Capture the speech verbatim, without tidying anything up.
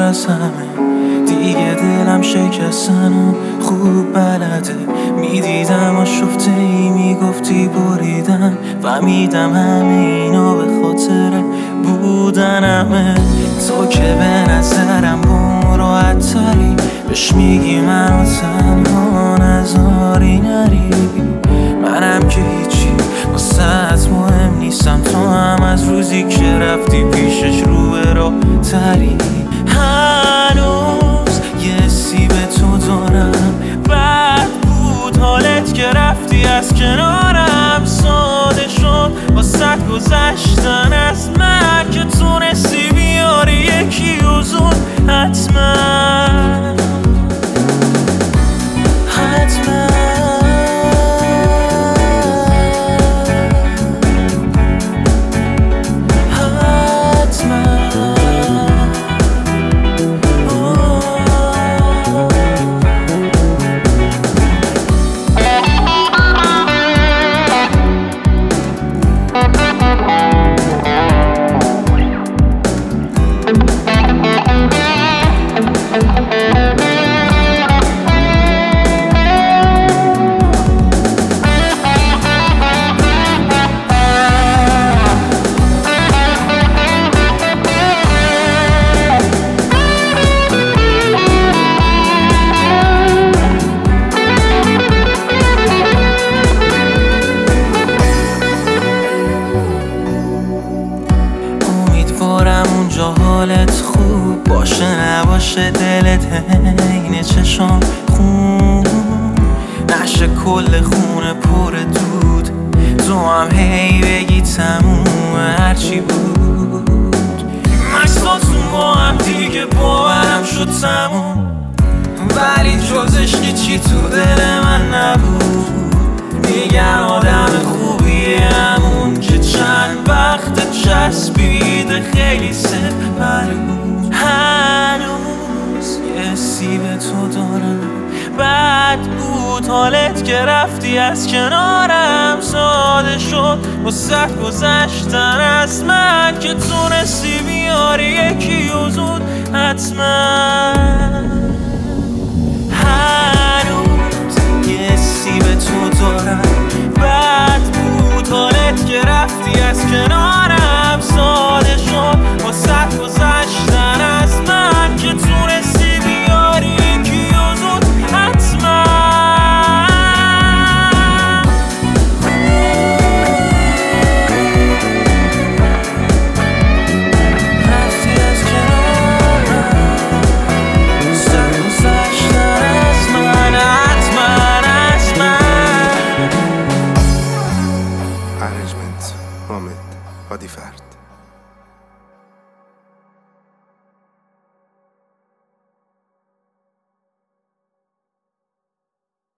از همه دیگه دلم شکستن و خوب بلده. میدیدم آشفته ای میگفتی بریدن، فهمیدم همه اینا به خاطر بودنمه. تو که به نظرم راحت تری، بهش میگی منو تنها نذاری نری. منم که هیچی واسه مهم نیستم، تو هم از روزی که رفتی پیشش رو به راه تری. هنوز یه سی به تو دارم، بد بود حالت که رفتی از کنارم. ساده شد واسه گذشتن از من که تونستی بیاری یکی و زود. حتما حتما اونجا حالت خوب باشه نباشه دلت حین چشام خون نشه کل خونه پر دود. تو هم هی بگی تموم هرچی بود. مکساتون با هم دیگه باورم شد تموم، ولی جز عشقی چی تو دل من نبود. میگن آدم خوبیه همون که چند وقت چسبیده خیلی سپرود. هنوز یه سی به تو دارم، بد بود حالت که رفتی از کنارم. ساده شد واسه گذشتن از من که تونستی بیاری یکی و زود. حتما هنوز یه سی به تو دارم،